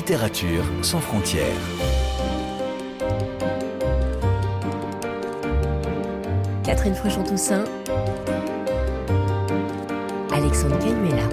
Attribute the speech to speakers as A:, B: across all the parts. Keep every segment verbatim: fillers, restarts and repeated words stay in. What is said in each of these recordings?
A: Littérature sans frontières.
B: Catherine Fruchon-Toussaint, Alexandre Canuela.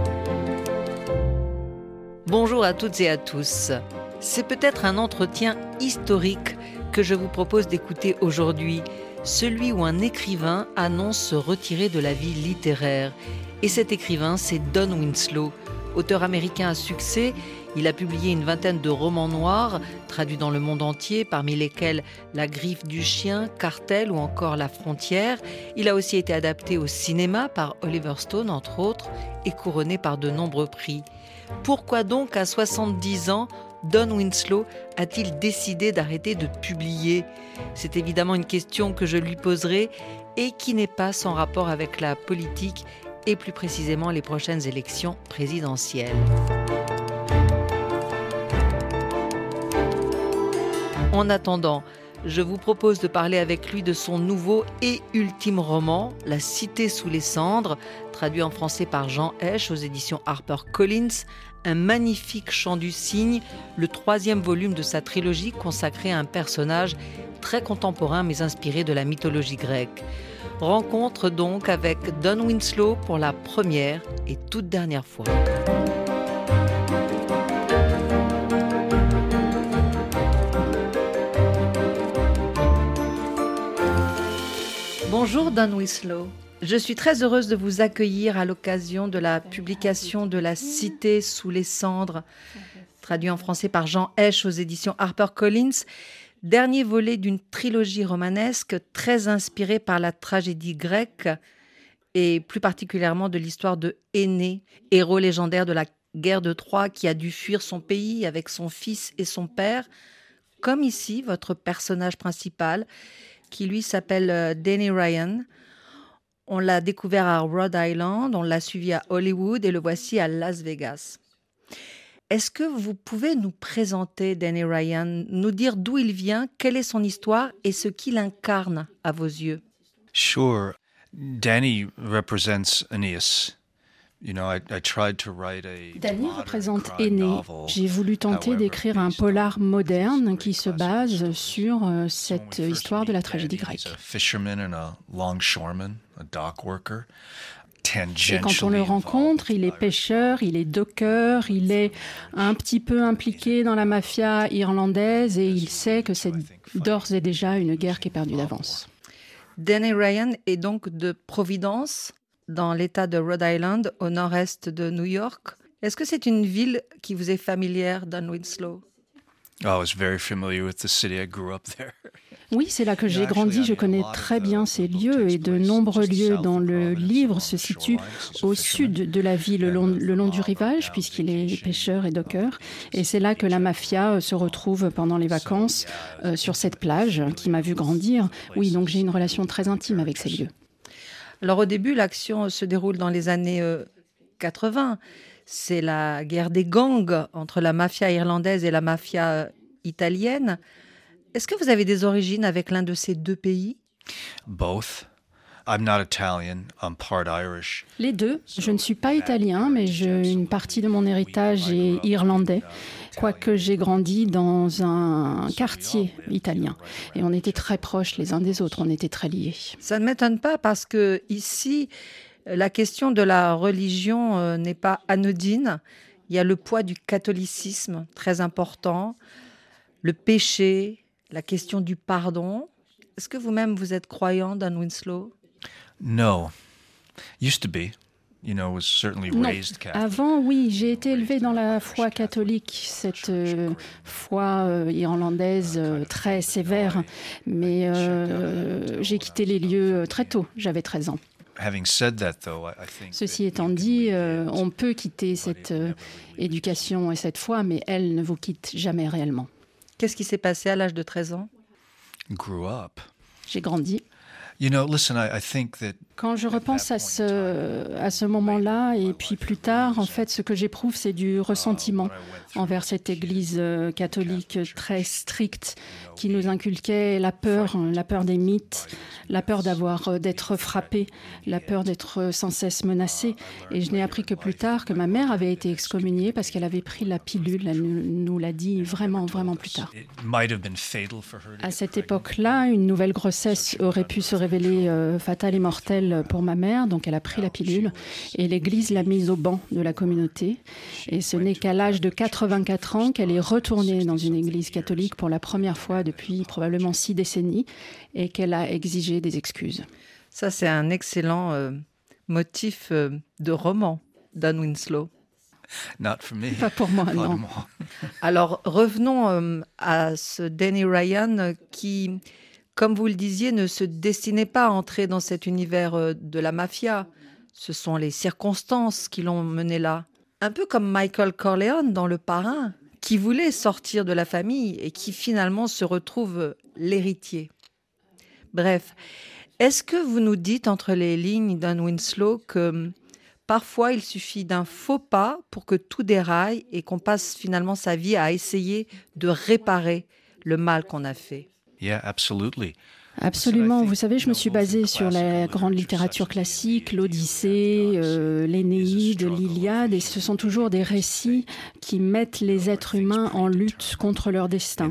C: Bonjour à toutes et à tous. C'est peut-être un entretien historique que je vous propose d'écouter aujourd'hui, celui où un écrivain annonce se retirer de la vie littéraire. Et cet écrivain, c'est Don Winslow. Auteur américain à succès, il a publié une vingtaine de romans noirs, traduits dans le monde entier, parmi lesquels La griffe du chien, Cartel ou encore La frontière. Il a aussi été adapté au cinéma par Oliver Stone, entre autres, et couronné par de nombreux prix. Pourquoi donc, à soixante-dix ans, Don Winslow a-t-il décidé d'arrêter de publier ? C'est évidemment une question que je lui poserai et qui n'est pas sans rapport avec la politique et plus précisément les prochaines élections présidentielles. En attendant, je vous propose de parler avec lui de son nouveau et ultime roman, La cité sous les cendres, traduit en français par Jean Hecht aux éditions HarperCollins, un magnifique chant du cygne, le troisième volume de sa trilogie consacrée à un personnage très contemporain mais inspiré de la mythologie grecque. Rencontre donc avec Don Winslow pour la première et toute dernière fois. Bonjour Don Winslow. Je suis très heureuse de vous accueillir à l'occasion de la publication de La cité sous les cendres, traduit en français par Jean Hecht aux éditions HarperCollins, dernier volet d'une trilogie romanesque très inspirée par la tragédie grecque et plus particulièrement de l'histoire de Énée, héros légendaire de la guerre de Troie qui a dû fuir son pays avec son fils et son père, comme ici votre personnage principal qui lui s'appelle Danny Ryan. On l'a découvert à Rhode Island, on l'a suivi à Hollywood et le voici à Las Vegas. Est-ce que vous pouvez nous présenter Danny Ryan, nous dire d'où il vient, quelle est son histoire et ce qu'il incarne à vos yeux?
D: Sure. Danny represents Aeneas. You know, I, I tried to write a
E: Danny représente Énée. J'ai voulu tenter d'écrire un polar moderne qui se base sur euh, cette histoire de la tragédie grecque. Et quand on le rencontre, il est pêcheur, il est docker, il est un petit peu impliqué dans la mafia irlandaise et il sait que c'est d'ores et déjà une guerre qui est perdue d'avance.
C: Danny Ryan est donc de Providence, dans l'État de Rhode Island, au nord-est de New York. Est-ce que c'est une ville qui vous est familière, Don Winslow?
D: Oh, I was very familiar with the city. I grew up there.
E: Oui, c'est là que j'ai grandi. Je connais très bien ces lieux et de nombreux lieux dans le livre se situent au sud de la ville, le long, le long du rivage, puisqu'il est pêcheur et docker. Et c'est là que la mafia se retrouve pendant les vacances euh, sur cette plage qui m'a vu grandir. Oui, donc j'ai une relation très intime avec ces lieux.
C: Alors au début, l'action se déroule dans les années euh, quatre-vingts. C'est la guerre des gangs entre la mafia irlandaise et la mafia euh, italienne. Est-ce que vous avez des origines avec l'un de ces deux pays?
D: Both. I'm not Italian, I'm part Irish.
E: Les deux. Je ne suis pas italien, mais je, une partie de mon héritage est irlandais, quoique j'ai grandi dans un quartier italien. Et on était très proches les uns des autres, on était très liés.
C: Ça ne m'étonne pas parce que ici, la question de la religion euh, n'est pas anodine. Il y a le poids du catholicisme très important, le péché, la question du pardon. Est-ce que vous-même vous êtes croyant, Don Winslow?
D: No. Used to be. You know, was certainly
E: Non.
D: raised Catholic.
E: Avant, oui, j'ai été élevée dans la foi catholique, cette euh, foi euh, irlandaise euh, très sévère, mais euh, j'ai quitté les lieux euh, très tôt, j'avais treize ans.
D: Having said that, though, I I think
E: Ceci étant dit, euh, on peut quitter cette euh, éducation et cette foi, mais elle ne vous quitte jamais réellement.
C: Qu'est-ce qui s'est passé à l'âge de treize ans?
D: grew up.
E: J'ai grandi.
D: You know, listen, I, I think that
E: Quand je repense à ce, à ce moment-là, et puis plus tard, en fait, ce que j'éprouve, c'est du ressentiment envers cette Église euh, catholique très stricte qui nous inculquait la peur, la peur des mythes, la peur d'avoir, euh, d'être frappé, la peur d'être sans cesse menacé. Et je n'ai appris que plus tard que ma mère avait été excommuniée parce qu'elle avait pris la pilule. Elle nous, nous l'a dit vraiment, vraiment plus tard. À cette époque-là, une nouvelle grossesse aurait pu se révéler euh, fatale et mortelle pour ma mère, donc elle a pris la pilule et l'Église l'a mise au banc de la communauté. Et ce n'est qu'à l'âge de quatre-vingt-quatre ans qu'elle est retournée dans une Église catholique pour la première fois depuis probablement six décennies et qu'elle a exigé des excuses.
C: Ça, c'est un excellent euh, motif euh, de roman d'Anne Winslow.
D: Not for me.
E: Pas pour moi, non.
C: Alors, revenons euh, à ce Danny Ryan euh, qui, comme vous le disiez, ne se destinait pas à entrer dans cet univers euh, de la mafia. Ce sont les circonstances qui l'ont mené là. Un peu comme Michael Corleone dans Le Parrain, qui voulait sortir de la famille et qui finalement se retrouve l'héritier. Bref, est-ce que vous nous dites entre les lignes d'Anne Winslow que parfois il suffit d'un faux pas pour que tout déraille et qu'on passe finalement sa vie à essayer de réparer le mal qu'on a fait?
D: Yeah, absolutely.
E: Absolument. Vous savez, je me suis basée sur la grande littérature classique, l'Odyssée, euh, l'Énéide, l'Iliade, et ce sont toujours des récits qui mettent les êtres humains en lutte contre leur destin.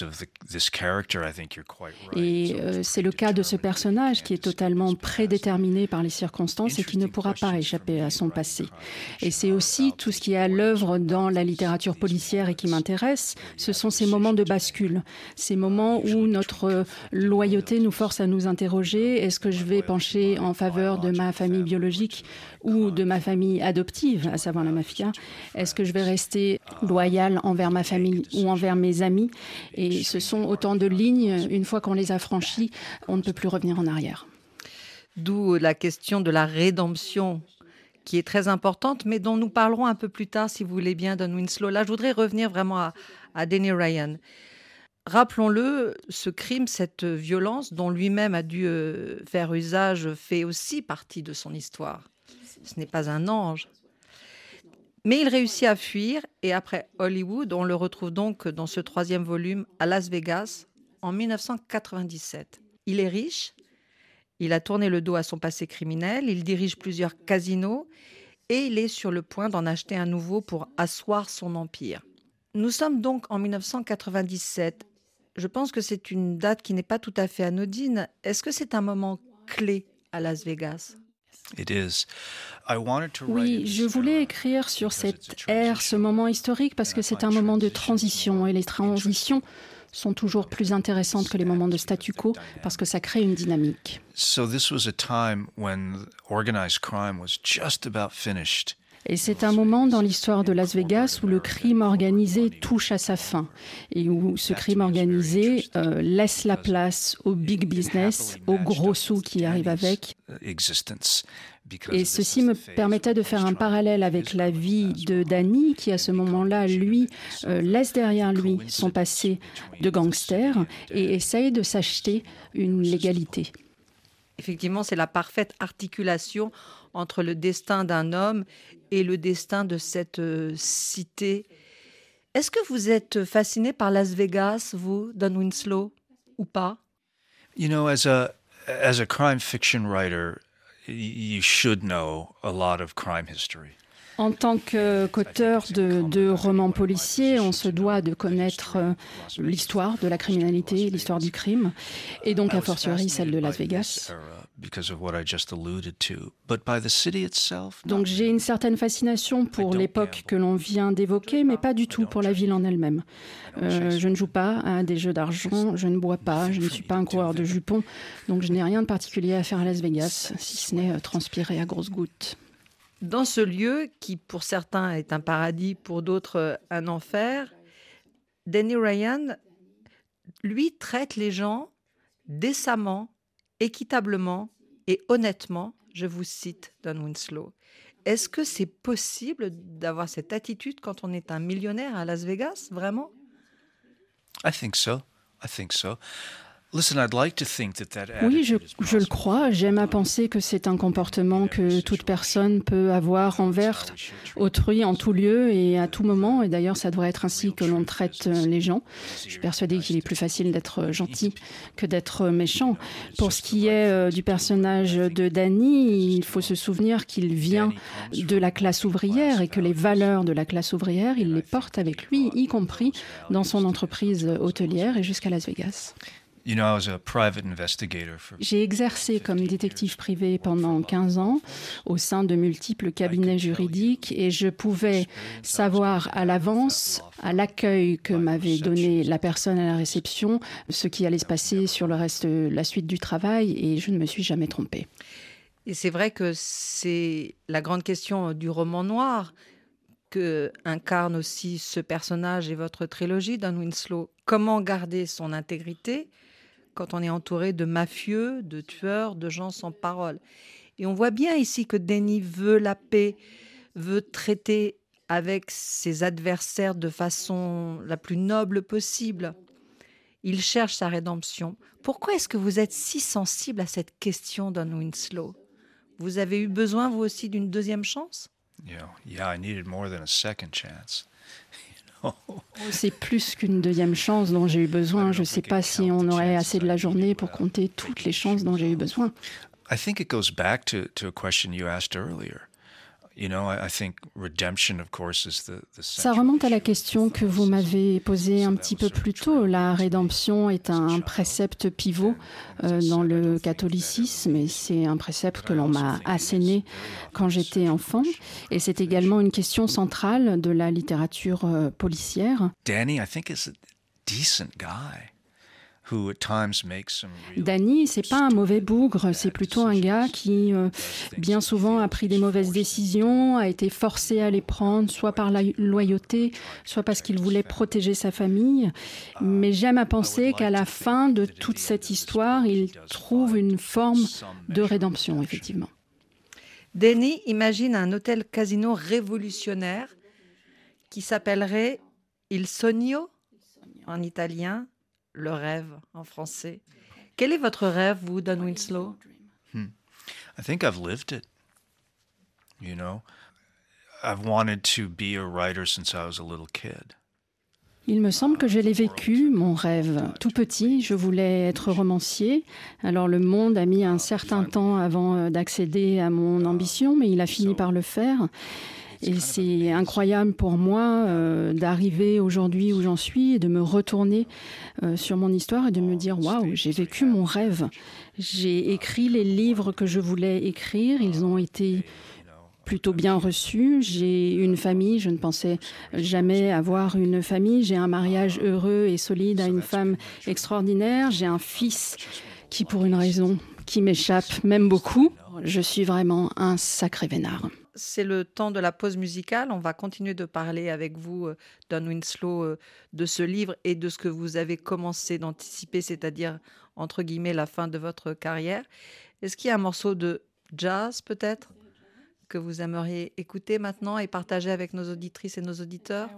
E: Et euh, c'est le cas de ce personnage qui est totalement prédéterminé par les circonstances et qui ne pourra pas échapper à son passé. Et c'est aussi tout ce qui est à l'œuvre dans la littérature policière et qui m'intéresse, ce sont ces moments de bascule, ces moments où notre loyauté nous force à nous interroger, est-ce que je vais pencher en faveur de ma famille biologique ou de ma famille adoptive, à savoir la mafia? Est-ce que je vais rester loyal envers ma famille ou envers mes amis? Et ce sont autant de lignes, une fois qu'on les a franchies, on ne peut plus revenir en arrière.
C: D'où la question de la rédemption, qui est très importante, mais dont nous parlerons un peu plus tard, si vous voulez bien, d'Anne Winslow. Là, je voudrais revenir vraiment à, à Danny Ryan. Rappelons-le, ce crime, cette violence dont lui-même a dû euh, faire usage fait aussi partie de son histoire. Ce n'est pas un ange. Mais il réussit à fuir et après Hollywood, on le retrouve donc dans ce troisième volume à Las Vegas en dix-neuf cent quatre-vingt-dix-sept. Il est riche, il a tourné le dos à son passé criminel, il dirige plusieurs casinos et il est sur le point d'en acheter un nouveau pour asseoir son empire. Nous sommes donc en dix-neuf cent quatre-vingt-dix-sept. Je pense que c'est une date qui n'est pas tout à fait anodine. Est-ce que c'est un moment clé à Las Vegas?
E: Oui, je voulais écrire sur cette ère, ce moment historique, parce que c'est un moment de transition et les transitions sont toujours plus intéressantes que les moments de statu quo parce que ça crée une dynamique.
D: So this was a time when organized crime was just about finished.
E: Et c'est un moment dans l'histoire de Las Vegas où le crime organisé touche à sa fin et où ce crime organisé euh, laisse la place au big business, aux gros sous qui arrivent avec. Et ceci me permettait de faire un parallèle avec la vie de Danny qui, à ce moment-là, lui, euh, laisse derrière lui son passé de gangster et essaye de s'acheter une légalité.
C: Effectivement, c'est la parfaite articulation entre le destin d'un homme et le destin de cette euh, cité. Est-ce que vous êtes fasciné par Las Vegas, vous, Dan Winslow, ou pas?
D: You know, as a as a crime fiction writer, you should know a lot of crime history.
E: En tant qu'auteur de, de romans policiers, on se doit de connaître l'histoire de la criminalité, l'histoire du crime, et donc a fortiori celle de Las Vegas. Donc j'ai une certaine fascination pour l'époque que l'on vient d'évoquer, mais pas du tout pour la ville en elle-même. Euh, je ne joue pas à des jeux d'argent, je ne bois pas, je ne suis pas un coureur de jupons, donc je n'ai rien de particulier à faire à Las Vegas, si ce n'est transpirer à grosses gouttes.
C: Dans ce lieu, qui pour certains est un paradis, pour d'autres un enfer, Danny Ryan, lui, traite les gens décemment, équitablement et honnêtement, je vous cite Dan Winslow. Est-ce que c'est possible d'avoir cette attitude quand on est un millionnaire à Las Vegas, vraiment?
D: I think so. I think so.
E: Oui, je, je le crois. J'aime à penser que c'est un comportement que toute personne peut avoir envers autrui en tout lieu et à tout moment. Et d'ailleurs, ça devrait être ainsi que l'on traite les gens. Je suis persuadée qu'il est plus facile d'être gentil que d'être méchant. Pour ce qui est du personnage de Danny, il faut se souvenir qu'il vient de la classe ouvrière et que les valeurs de la classe ouvrière, il les porte avec lui, y compris dans son entreprise hôtelière et jusqu'à Las Vegas. J'ai exercé comme détective privé pendant quinze ans au sein de multiples cabinets juridiques et je pouvais savoir à l'avance, à l'accueil que m'avait donné la personne à la réception, ce qui allait se passer sur le reste de la suite du travail et je ne me suis jamais trompée.
C: Et c'est vrai que c'est la grande question du roman noir que incarne aussi ce personnage et votre trilogie, Don Winslow. Comment garder son intégrité quand on est entouré de mafieux, de tueurs, de gens sans parole. Et on voit bien ici que Danny veut la paix, veut traiter avec ses adversaires de façon la plus noble possible. Il cherche sa rédemption. Pourquoi est-ce que vous êtes si sensible à cette question, Don Winslow ? Vous avez eu besoin, vous aussi, d'une deuxième chance ?
D: Yeah, yeah, I needed more than a second chance.
E: C'est plus qu'une deuxième chance dont j'ai eu besoin. Je ne sais pas si on aurait assez de la journée pour compter toutes les chances dont j'ai eu besoin.
D: I think it goes back to, to a question you asked earlier. You know, I think redemption, of course, is the, the
E: Ça remonte à la question que vous m'avez posée un petit peu plus tôt. La rédemption est un précepte pivot euh, dans le catholicisme et c'est un précepte que l'on m'a asséné quand j'étais enfant. Et c'est également une question centrale de la littérature euh, policière.
D: Danny, I think, is a decent guy.
E: Danny, c'est pas un mauvais bougre, c'est plutôt un gars qui, euh, bien souvent, a pris des mauvaises décisions, a été forcé à les prendre, soit par la loyauté, soit parce qu'il voulait protéger sa famille. Mais j'aime à penser qu'à la fin de toute cette histoire, il trouve une forme de rédemption, effectivement.
C: Danny imagine un hôtel-casino révolutionnaire qui s'appellerait Il Sogno en italien, le rêve en français. Quel est votre rêve, vous, Don Winslow?
D: Hmm. I think I've lived it. You know, I've wanted to be a writer since I was a little kid.
E: Il me semble que je l'ai vécu, mon rêve. Tout petit, je voulais être romancier. Alors le monde a mis un certain temps avant d'accéder à mon ambition, mais il a fini par le faire. Et c'est incroyable pour moi euh, d'arriver aujourd'hui où j'en suis et de me retourner euh, sur mon histoire et de me dire « Waouh, j'ai vécu mon rêve ». J'ai écrit les livres que je voulais écrire, ils ont été plutôt bien reçus. J'ai une famille, je ne pensais jamais avoir une famille. J'ai un mariage heureux et solide à une femme extraordinaire. J'ai un fils qui, pour une raison qui m'échappe, m'aime beaucoup. Je suis vraiment un sacré vénard.
C: C'est le temps de la pause musicale. On va continuer de parler avec vous, Don Winslow, de ce livre et de ce que vous avez commencé d'anticiper, c'est-à-dire, entre guillemets, la fin de votre carrière. Est-ce qu'il y a un morceau de jazz, peut-être, que vous aimeriez écouter maintenant et partager avec nos auditrices et nos auditeurs?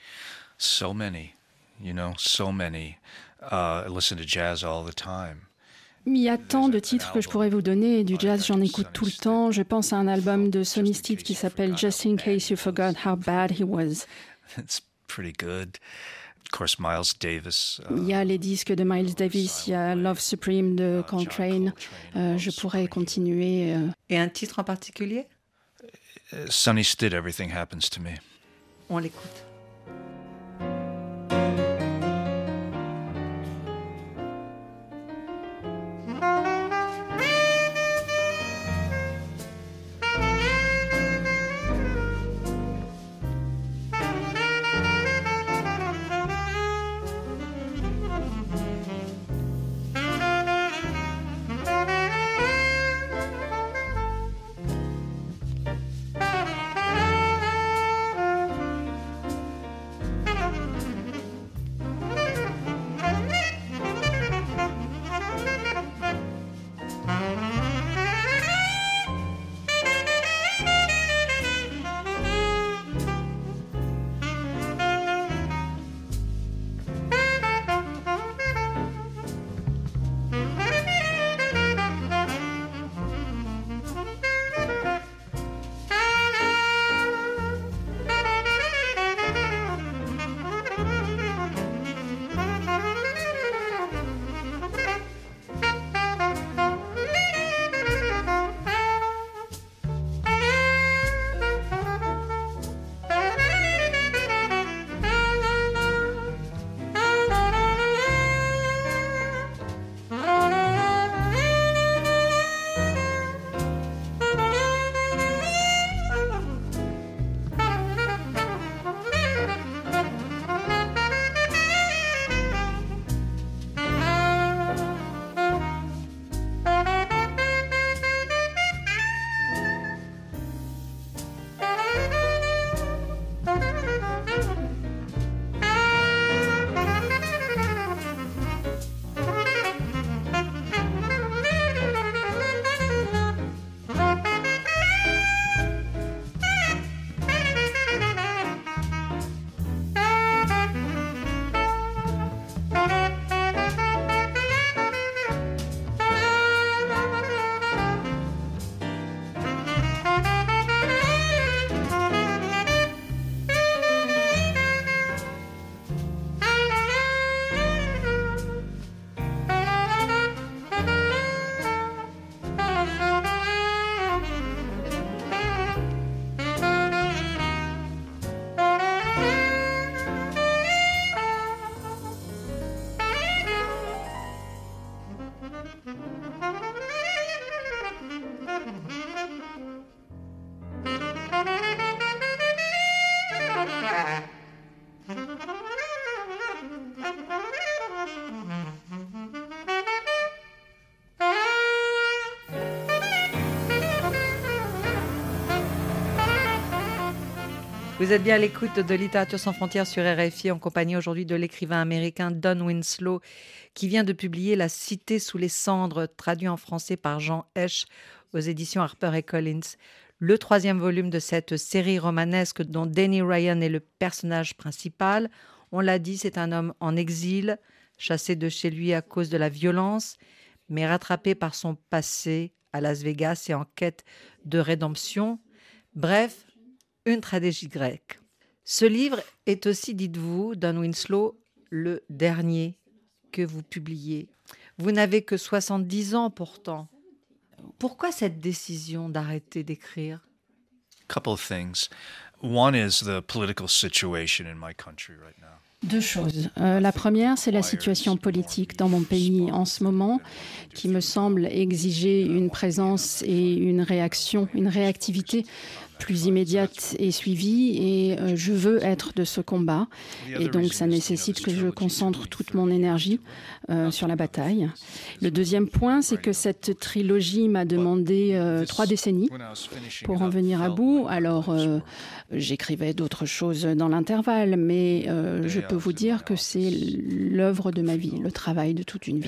D: So many, you know, so many. Uh, I listen to jazz all the time.
E: Il y a tant de titres que je pourrais vous donner. Du jazz, j'en écoute tout le temps. Je pense à un album de Sonny Stitt qui s'appelle Just in Case You Forgot How Bad He Was.
D: It's pretty good. Of course, Miles Davis. Uh,
E: il y a les disques de Miles Davis, il y a Love Supreme de Coltrane. Euh, je pourrais continuer. Euh...
C: Et un titre en particulier?
D: uh, Sonny Stitt, Everything Happens to Me.
C: On l'écoute. Vous êtes bien à l'écoute de Littérature sans frontières sur R F I en compagnie aujourd'hui de l'écrivain américain Don Winslow qui vient de publier La Cité sous les cendres, traduit en français par Jean Hesch aux éditions HarperCollins. Le troisième volume de cette série romanesque dont Danny Ryan est le personnage principal. On l'a dit, c'est un homme en exil, chassé de chez lui à cause de la violence, mais rattrapé par son passé à Las Vegas et en quête de rédemption. Bref, une tragédie grecque. Ce livre est aussi, dites-vous, Don Winslow, le dernier que vous publiez. Vous n'avez que soixante-dix ans pourtant. Pourquoi cette décision d'arrêter d'écrire?
D: Couple of things. One is the political situation in my country right now.
E: Deux choses. Euh, la première, c'est la situation politique dans mon pays en ce moment, qui me semble exiger une présence et une réaction, une réactivité plus immédiate et suivie, et euh, je veux être de ce combat. Et donc, ça nécessite que je concentre toute mon énergie euh, sur la bataille. Le deuxième point, c'est que cette trilogie m'a demandé euh, trois décennies pour en venir à bout. Alors, euh, j'écrivais d'autres choses dans l'intervalle, mais euh, je peux vous dire que c'est l'œuvre de ma vie, le travail de toute une vie.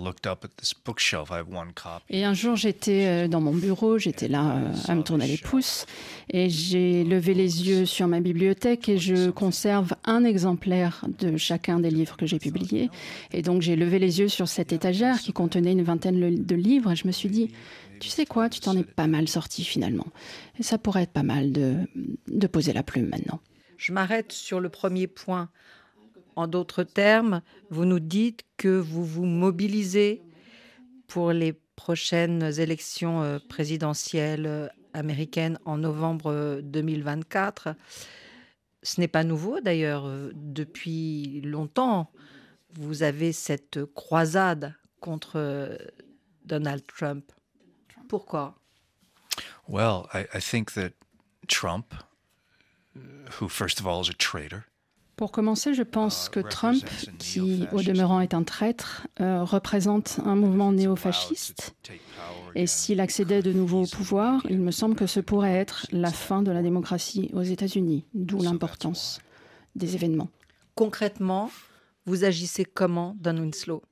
E: Et un jour, j'étais dans mon bureau, j'étais là euh, à me tourner les pouces, et j'ai levé les yeux sur ma bibliothèque et je conserve un exemplaire de chacun des livres que j'ai publiés. Et donc, j'ai levé les yeux sur cette étagère qui contenait une vingtaine de livres et je me suis dit, tu sais quoi, tu t'en es pas mal sorti finalement. Et ça pourrait être pas mal de, de poser la plume maintenant.
C: Je m'arrête sur le premier point. En d'autres termes, vous nous dites que vous vous mobilisez pour les prochaines élections présidentielles américaines en novembre deux mille vingt-quatre. Ce n'est pas nouveau d'ailleurs. Depuis longtemps, vous avez cette croisade contre Donald Trump. Pourquoi?
D: Well, I, I think that Trump, who first of all is a traitor.
E: Pour commencer, je pense que Trump, qui au demeurant est un traître, euh, représente un mouvement néofasciste. Et s'il accédait de nouveau au pouvoir, il me semble que ce pourrait être la fin de la démocratie aux États-Unis, d'où l'importance des événements.
C: Concrètement, vous agissez comment, Don Winslow?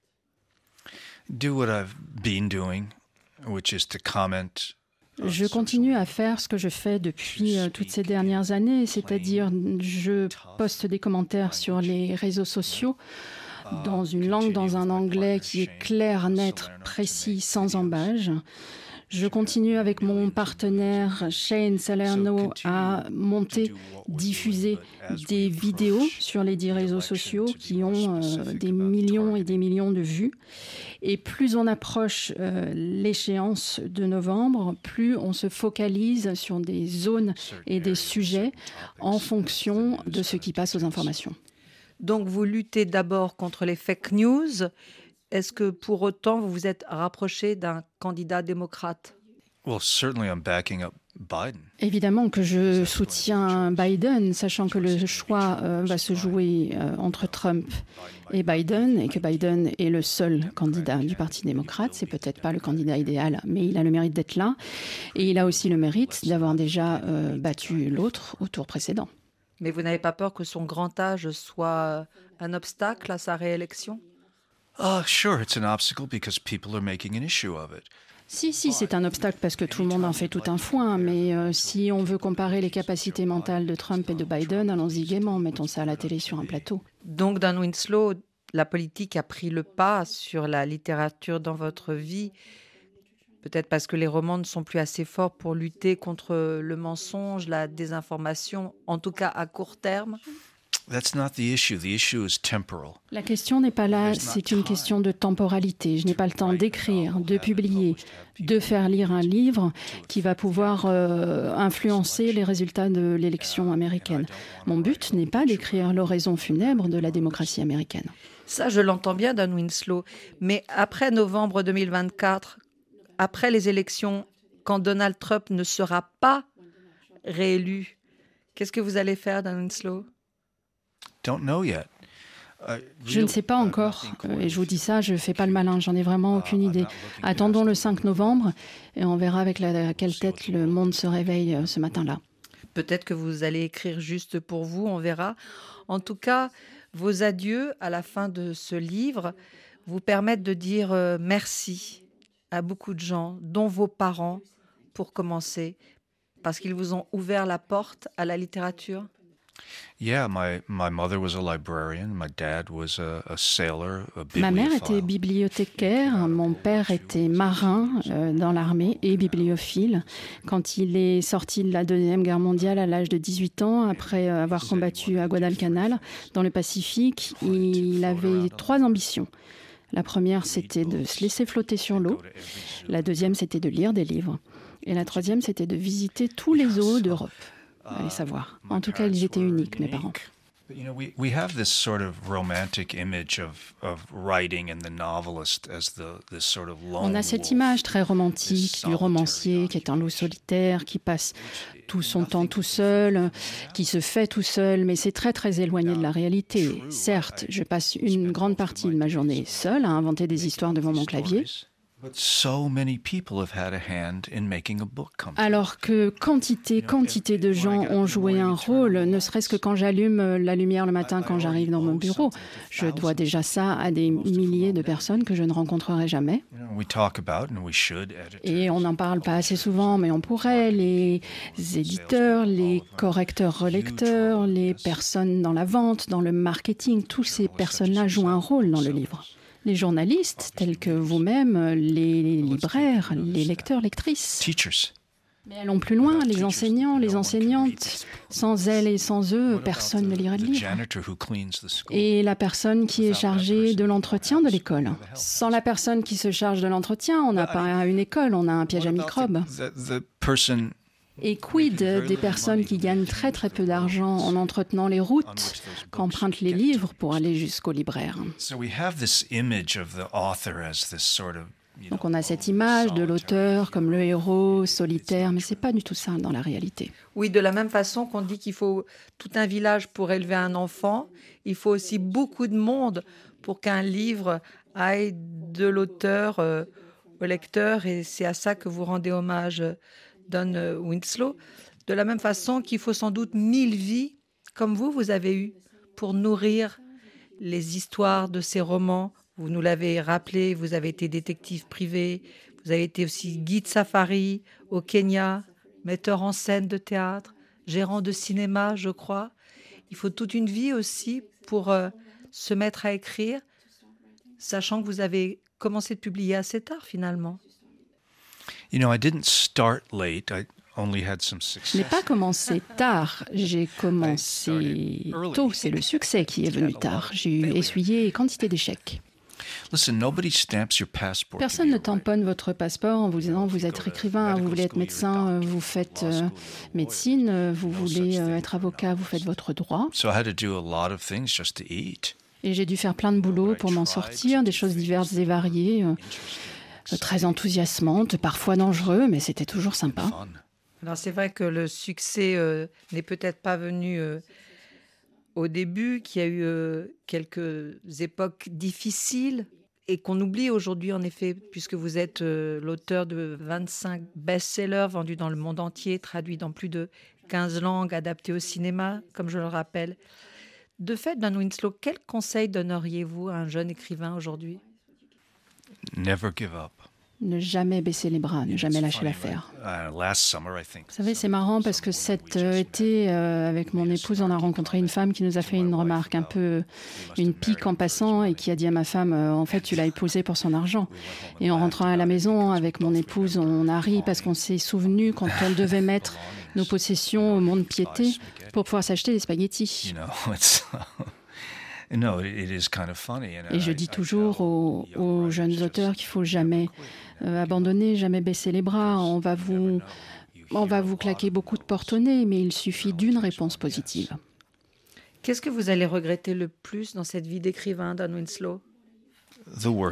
D: Do what I've been doing, which is to comment.
E: Je continue à faire ce que je fais depuis euh, toutes ces dernières années, c'est-à-dire je poste des commentaires sur les réseaux sociaux dans une langue, dans un anglais qui est clair, net, précis, sans embâge. Je continue avec mon partenaire Shane Salerno à monter, diffuser des vidéos sur les dix réseaux sociaux qui ont euh, des millions et des millions de vues. Et plus on approche euh, l'échéance de novembre, plus on se focalise sur des zones et des sujets en fonction de ce qui passe aux informations.
C: Donc vous luttez d'abord contre les fake news. Est-ce que pour autant vous vous êtes rapproché d'un candidat démocrate?
D: Well, certainly I'm backing up Biden.
E: Évidemment que je soutiens Biden, sachant que le choix euh, va se jouer euh, entre Trump et Biden, et que Biden est le seul candidat du Parti démocrate. C'est peut-être pas le candidat idéal, mais il a le mérite d'être là. Et il a aussi le mérite d'avoir déjà euh, battu l'autre au tour précédent.
C: Mais vous n'avez pas peur que son grand âge soit un obstacle à sa réélection?
D: Oh, sure, it's an obstacle because people are making an issue of it.
E: Si, si, c'est un obstacle parce que tout le monde en fait tout un foin, mais euh, si on veut comparer les capacités mentales de Trump et de Biden, allons-y gaiement, mettons ça à la télé sur un plateau.
C: Donc, Don Winslow, la politique a pris le pas sur la littérature dans votre vie, peut-être parce que les romans ne sont plus assez forts pour lutter contre le mensonge, la désinformation, en tout cas à court terme.
D: That's not the issue. The issue is temporal.
E: La question n'est pas là, c'est une question de temporalité. Je n'ai pas le temps d'écrire, de publier, de faire lire un livre qui va pouvoir euh, influencer les résultats de l'élection américaine. Mon but n'est pas d'écrire l'oraison funèbre de la démocratie américaine.
C: Ça, je l'entends bien, Don Winslow. Mais après novembre deux mille vingt-quatre, après les élections, quand Donald Trump ne sera pas réélu, qu'est-ce que vous allez faire, Don Winslow?
D: Don't know yet.
E: Je ne sais pas encore, et je vous dis ça, je ne fais pas le malin, j'en ai vraiment aucune idée. Attendons le cinq novembre et on verra avec la, quelle tête le monde se réveille ce matin-là.
C: Peut-être que vous allez écrire juste pour vous, on verra. En tout cas, vos adieux à la fin de ce livre vous permettent de dire euh, merci à beaucoup de gens, dont vos parents, pour commencer, parce qu'ils vous ont ouvert la porte à la littérature.
D: Yeah, my, my mother was a librarian, my dad was a, a sailor, a
E: Ma mère était
D: bibliophile.
E: bibliothécaire, mon père était marin euh, dans l'armée et bibliophile. Quand il est sorti de la Deuxième Guerre mondiale à l'âge de dix-huit ans, après euh, avoir combattu à Guadalcanal, dans le Pacifique, il avait trois ambitions. La première, c'était de se laisser flotter sur l'eau. La deuxième, c'était de lire des livres. Et la troisième, c'était de visiter tous les zoos d'Europe. Allez savoir. En tout cas, ils étaient uniques, mes parents.
D: You know, we, we have this sort of romantic image of, of writing and the novelist as the, this sort of lone
E: On a cette
D: wolf.
E: image très romantique du romancier qui est un loup solitaire, qui passe tout son temps tout seul, qui se fait tout seul, mais c'est très très éloigné de la réalité. Certes, je passe une grande partie de ma journée seule à inventer des histoires devant mon clavier,
D: But so many people have had a hand in making a book come to
E: alors que quantité, quantité de gens ont joué un rôle, ne serait-ce que quand j'allume la lumière le matin quand j'arrive dans mon bureau. Je dois déjà ça à des milliers de personnes que je ne rencontrerai jamais.
D: You know, we talk about, and we should, editors,
E: Et on n'en parle pas assez souvent, mais on pourrait, les éditeurs, les correcteurs-relecteurs, les personnes dans la vente, dans le marketing, tous ces personnes-là jouent un rôle dans le livre. Les journalistes, tels que vous-même, les libraires, les lecteurs, lectrices.
D: teachers.
E: Mais allons plus loin, les enseignants, les enseignantes. Sans elles et sans eux, personne ne lirait le
D: The
E: livre.
D: janitor who cleans the school.
E: Et la personne qui est chargée de l'entretien de l'école. Sans la personne qui se charge de l'entretien, on n'a pas une école, on a un piège à microbes.
D: The, the person
E: Et quid des personnes qui gagnent très très peu d'argent en entretenant les routes qu'empruntent les livres pour aller jusqu'au libraire.
D: So we have this image of the author as this sort of, you
E: Donc
D: know,
E: on a cette image de l'auteur comme le héros solitaire, mais c'est pas du tout ça dans la réalité.
C: Oui, de la même façon qu'on dit qu'il faut tout un village pour élever un enfant, il faut aussi beaucoup de monde pour qu'un livre aille de l'auteur euh, au lecteur, et c'est à ça que vous rendez hommage, Don Winslow. De la même façon qu'il faut sans doute mille vies, comme vous, vous avez eu, pour nourrir les histoires de ces romans. Vous nous l'avez rappelé, vous avez été détective privé, vous avez été aussi guide safari au Kenya, metteur en scène de théâtre, gérant de cinéma, je crois. Il faut toute une vie aussi pour euh, se mettre à écrire, sachant que vous avez commencé de publier assez tard finalement.
D: You know, I didn't start late. I only had some
E: Je n'ai
D: success.
E: pas commencé tard, j'ai commencé tôt. C'est le succès qui est venu tard. J'ai eu essuyé quantité d'échecs.
D: Listen, nobody stamps your passport. to
E: Personne
D: be
E: ne
D: a writer.
E: tamponne votre passeport en vous disant vous êtes écrivain, vous voulez être médecin, vous faites euh, médecine, euh, vous voulez euh, être avocat, vous faites votre droit.
D: So I had to do a lot of things just to eat.
E: Et j'ai dû faire plein de boulot pour m'en sortir, des choses diverses et variées, euh, euh, très enthousiasmantes, parfois dangereux, mais c'était toujours sympa.
D: Fun.
C: Alors c'est vrai que le succès euh, n'est peut-être pas venu euh, au début, qu'il y a eu euh, quelques époques difficiles et qu'on oublie aujourd'hui en effet, puisque vous êtes euh, l'auteur de vingt-cinq best-sellers vendus dans le monde entier, traduits dans plus de quinze langues, adaptés au cinéma, comme je le rappelle. De fait, Don Winslow, quel conseil donneriez-vous à un jeune écrivain aujourd'hui ?
D: Never give up.
E: Ne jamais baisser les bras, ne jamais lâcher l'affaire.
D: Uh, last summer, I think.
E: Vous savez, c'est marrant parce que cet euh, été, euh, avec mon épouse, on a rencontré une femme qui nous a fait une remarque un peu, une pique en passant, et qui a dit à ma femme, euh, en fait, tu l'as épousé pour son argent. Et en rentrant à la maison avec mon épouse, on a ri parce qu'on s'est souvenu quand on devait mettre nos possessions au mont-de-piété pour pouvoir s'acheter des spaghettis.
D: You know, it's no, it, it is kind of funny. And
E: Et je
D: I-
E: dis
D: I
E: toujours
D: tell
E: aux,
D: young
E: aux
D: writers
E: jeunes
D: just
E: auteurs qu'il faut jamais euh, abandonner, jamais baisser les bras. On va vous, on va vous claquer beaucoup de portes au nez, mais il suffit d'une réponse positive.
C: Qu'est-ce que vous allez regretter le plus dans cette vie d'écrivain, Don Winslow ?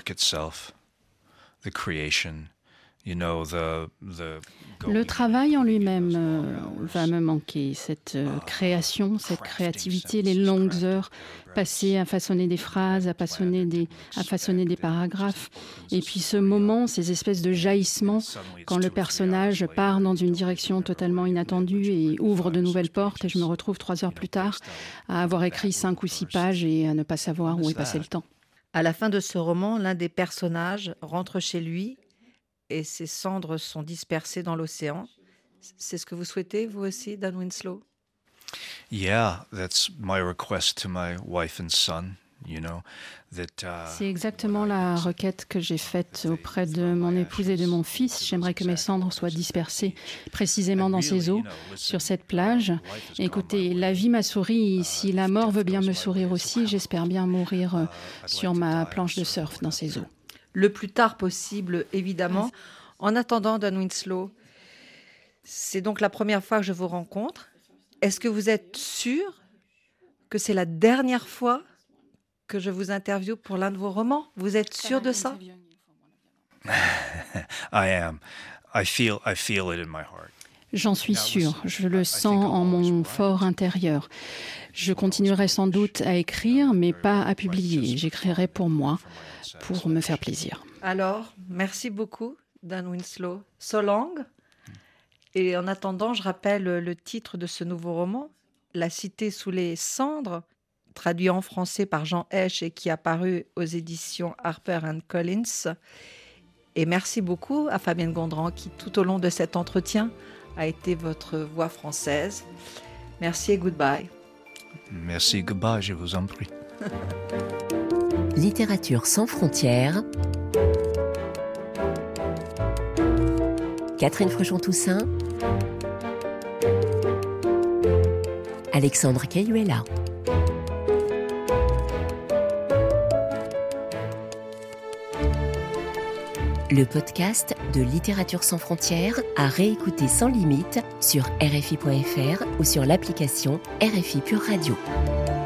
D: the work itself, the creation. you know, the, the
E: Le travail en lui-même euh, va me manquer, cette euh, création, cette créativité, les longues heures passées à façonner des phrases, à façonner des, à façonner des paragraphes. Et puis ce moment, ces espèces de jaillissements, quand le personnage part dans une direction totalement inattendue et ouvre de nouvelles portes, et je me retrouve trois heures plus tard à avoir écrit cinq ou six pages et à ne pas savoir où est passé le temps.
C: À la fin de ce roman, l'un des personnages rentre chez lui et ses cendres sont dispersées dans l'océan. C'est ce que vous souhaitez, vous aussi, Dan Winslow?
D: Yeah, that's my request to my wife and son, you know, that, uh,
E: C'est exactement la requête que j'ai faite auprès de mon épouse et de mon fils. J'aimerais que mes cendres soient dispersées précisément dans ces eaux, sur cette plage. Écoutez, la vie m'a souri. Si la mort veut bien me sourire aussi, j'espère bien mourir euh, sur ma planche de surf dans ces eaux.
C: Le plus tard possible, évidemment. En attendant, Dan Winslow, c'est donc la première fois que je vous rencontre. Est-ce que vous êtes sûr que c'est la dernière fois que je vous interviewe pour l'un de vos romans? Vous êtes sûr de ça?
D: I am. I feel, I feel it in my heart.
E: J'en suis sûre, je le sens en mon fort intérieur. Je continuerai sans doute à écrire, mais pas à publier. J'écrirai pour moi, pour me faire plaisir.
C: Alors, merci beaucoup, Dan Winslow. So long. Et en attendant, je rappelle le titre de ce nouveau roman, La cité sous les cendres, traduit en français par Jean Hesch et qui est apparu aux éditions Harper and Collins. Et merci beaucoup à Fabienne Gondran qui, tout au long de cet entretien, a été votre voix française. Merci et goodbye.
D: Merci, goodbye, je vous en prie.
B: Littérature sans frontières. Catherine Fruchon-Toussaint. Alexandre Cayuela. Le podcast de Littérature sans frontières à réécouter sans limite sur R F I point F R ou sur l'application R F I Pure Radio.